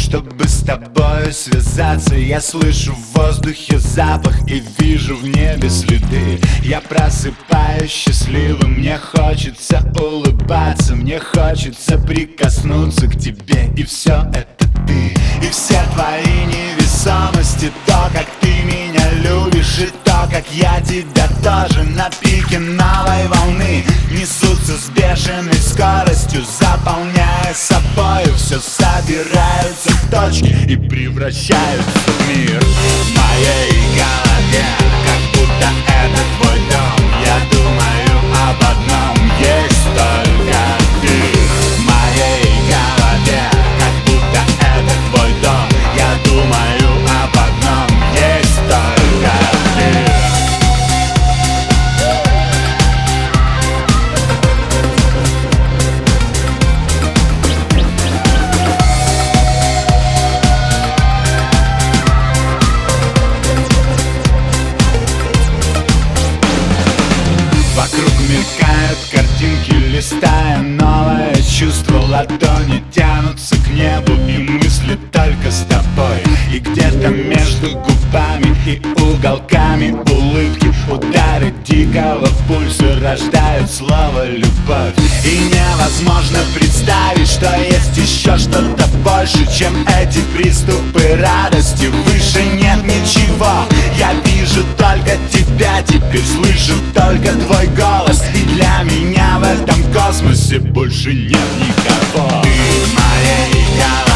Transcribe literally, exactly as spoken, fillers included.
чтобы с тобой связаться. Я слышу в воздухе запах и вижу в небе следы. Я просыпаюсь счастливым, мне хочется улыбаться, мне хочется прикоснуться к тебе, и все это ты. И все твои невесомости, то, как ты меня любишь, и то, как я тебя тоже на пике новой волны несутся с бешеной скоростью, заполняя собою все, собираются в точки и превращаются в мир. В моей голове, как будто это твой дом, я думаю об одном, есть только ты. В моей голове, как будто это твой дом, я думаю об одном, есть только ты. Вокруг мелькают картинки, листая новое чувство. Ладони тянутся к небу, и мысли только с тобой. И где-то между губами и уголками улыбки удары дикого пульса рождают слово «любовь». И невозможно представить, что есть еще что-то больше, чем эти приступы радости. Выше нет ничего, я вижу только тебя, теперь слышу только твой голос. И для меня в этом космосе больше нет никого. Ты в моей голове.